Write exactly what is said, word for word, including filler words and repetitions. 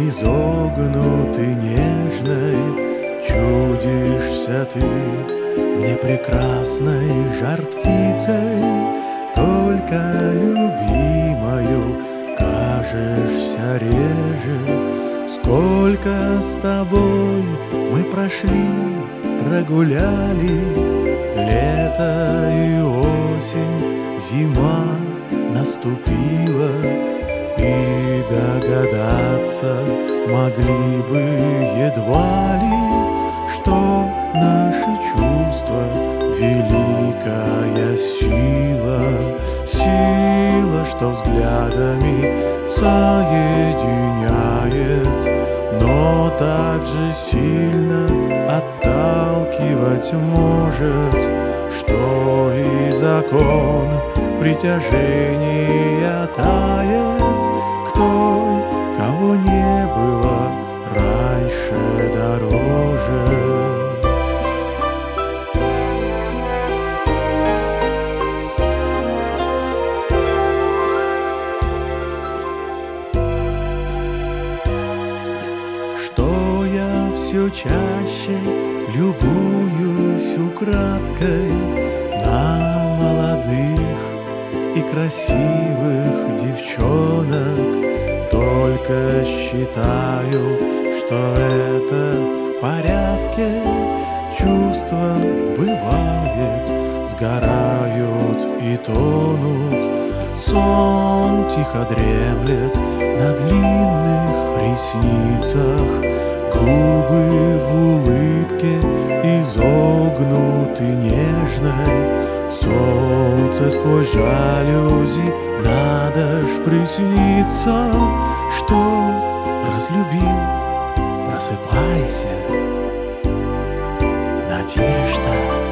изогнутой нежной чудишься ты мне прекрасной жар-птицей, только любимою кажешься реже. Сколько с тобой мы прошли, прогуляли лето и осень, зима наступила, и догадаться могли бы едва ли, что наше чувство великая сила, сила, что взглядами соединяет, но также сильно отталкивать может, что и закон притяжения тает к той, кого не было раньше дороже. Что я все чаще любуюсь украдкой на молодых и красивых девчонок, только считаю, что это в порядке. Чувства, бывает, сгорают и тонут, сон тихо дремлет на длинных ресницах, губы в улыбке изогнуты нежной. Солнце сквозь жалюзи, надо ж присниться, что разлюбил. Просыпайся, надежда.